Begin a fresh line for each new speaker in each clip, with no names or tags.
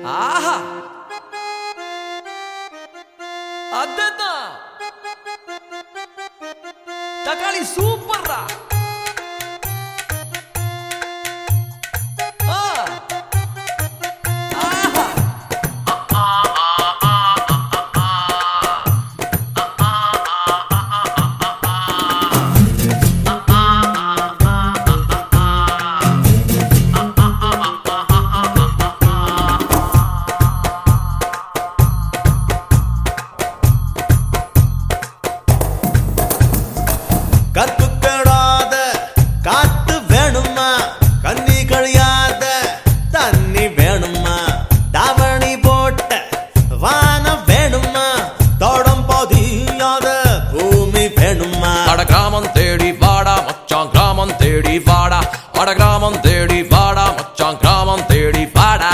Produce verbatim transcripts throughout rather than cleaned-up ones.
ஆஹா அததான் தக்காளி சூப்பர்ரா.
கற்புக்கடாத காத்து வேணுமா, கண்ணி கழியாத தண்ணி வேணுமா, தாவணி போட்ட வானம் வேணுமா, தோடம் பதியாத பூமி வேணுமா.
அட கிராமம் தேடி வாடா மச்சான், கிராமம் தேடி வாடா, அட கிராமம் தேடி வாடா மச்சான், கிராமம் தேடி வாடா.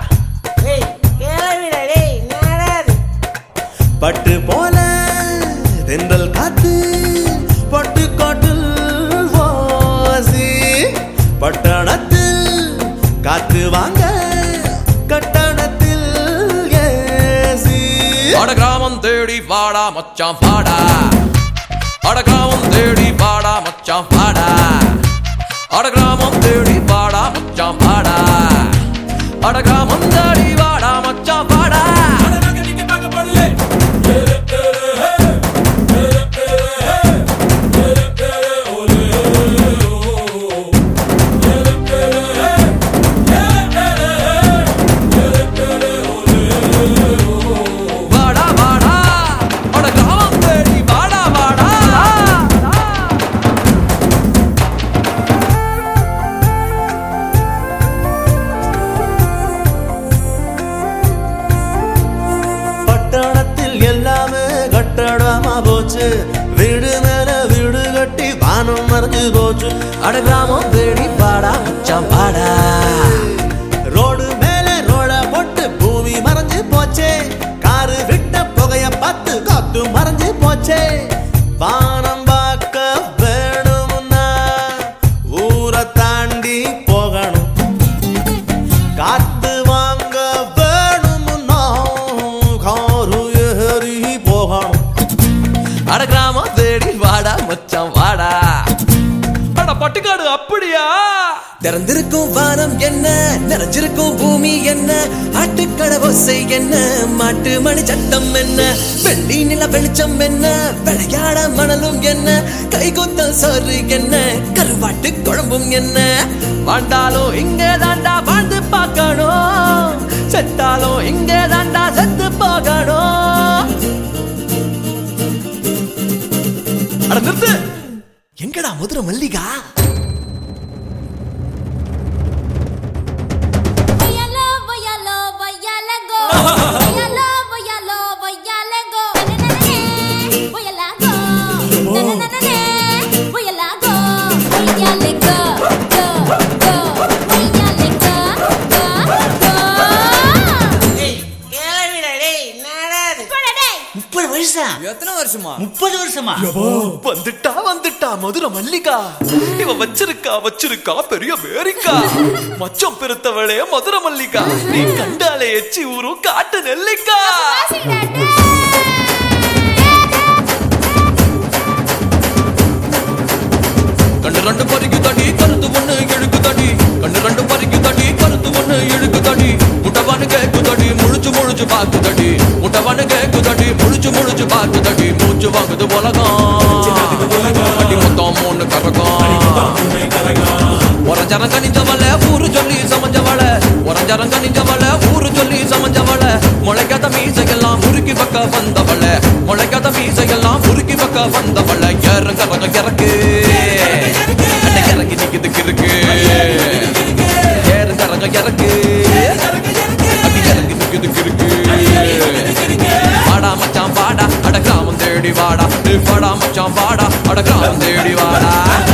பட்டு போல தென்றல் காத்து பட்டு காட்டில் வாசி, பட்டணத்தில் காத்து வாங்க கட்டணத்தில் ஏசி.
அட கிராமம் தேடி வாடா மச்சான் வாடா, அட கிராமம் தேடி வாடா மச்சான் வாடா, அட கிராமம் தேடி வாடா மச்சான் வாடா, அட கிராமம் தேடி வாடா மச்சான் வாடா.
எல்லாமே கட்டடமா போச்சு, வீடு மேல வீடு கட்டி வானம் மறைஞ்சு போச்சு.
அட கிராமம் தேடி வாடா மச்சான் வாடா,
ரோடு மேல ரோட போட்டு பூமி மறைஞ்சு போச்சே, காரு விட்ட புகைய பார்த்து காத்து மறைஞ்சு போச்சே. வானம் பார்க்க வேணும்னா ஊரை தாண்டி போகணும், காத்து வாங்க வேணும்னா காரு ஏறி போகணும்.
அட கிராமம் தேடி வாடா மச்சான் வாடா. அட பட்டுக்காடு அப்படியா?
திறந்திருக்கும் வானம் என்ன, நிறைஞ்சிருக்கும் பூமி என்ன, ஆட்டுக்கடை ஓசை என்ன, மாட்டு மணி சட்டம் என்ன, வெள்ளி நில வெளிச்சம் என்ன, விளையாட மணலும் என்ன, கைகுத்த சோறு என்ன, கருவாட்டு குழம்பும் என்ன.
வாழ்ந்தாலும் இங்கே தாண்டா வாழ்ந்து பார்க்கணும், செத்தாலும் இங்கே தாண்டா செத்து போகணும். அட நிறுத்து,
எங்கடா மதுரை மல்லிகா? முப்பது வருஷம்
எத்தனை வருஷமா?
முப்பது வருஷமா?
வந்துட்டா வந்துட்டா மதுரை மல்லிகா, இவ வச்சிருக்கா வச்சிருக்கா பெரிய பேரிக்கா, மச்சம் பெருத்தவளே மதுரை மல்லிகா, நீ கண்டாலே எச்சி ஊரும் காட்டு நெல்லிக்கா. கண்ணு ரெண்டு பறிக்கு தடி கருத்து ஒண்ணு இழுக்கு தடி, கண்ணு ரெண்டு பறிக்கு தடி கருத்து ஒண்ணு இழுக்கு தடி, முட்டவானு கேக்கு தடி முழிச்சு முழிச்சு பாக்கு தடி, முட்டவானு கேக்கு தடி முழிச்சு முழிச்சு பாக்கு தடி, மூச்சு வாங்குது உலகம் அடி மொத்தம் மூணு கரகம். உரஞ்சரம் கனிஞ்சவள ஊரு சொல்லி சமஞ்சவள, உரஞ்சரம் கனிஞ்சவள ஊரு சொல்லி சமஞ்சவள, முளைக்காத மீசையெல்லாம் முறுக்கி பக்க வந்தவள, முளைக்காத மீசையெல்லாம் முறுக்கி பக்க வந்தவள. இறங்க இறக்கு இறங்கி நிக்குது கிறுக்கு, ஏறுங்க இறக்கு அப்படி இறங்கி நிக்குது கிறுக்கு. வாடா மச்சான் வாடா, அட கிராமம் தேடி வாடா, வாடா மச்சான் வாடா, அட கிராமம் தேடி வாடா.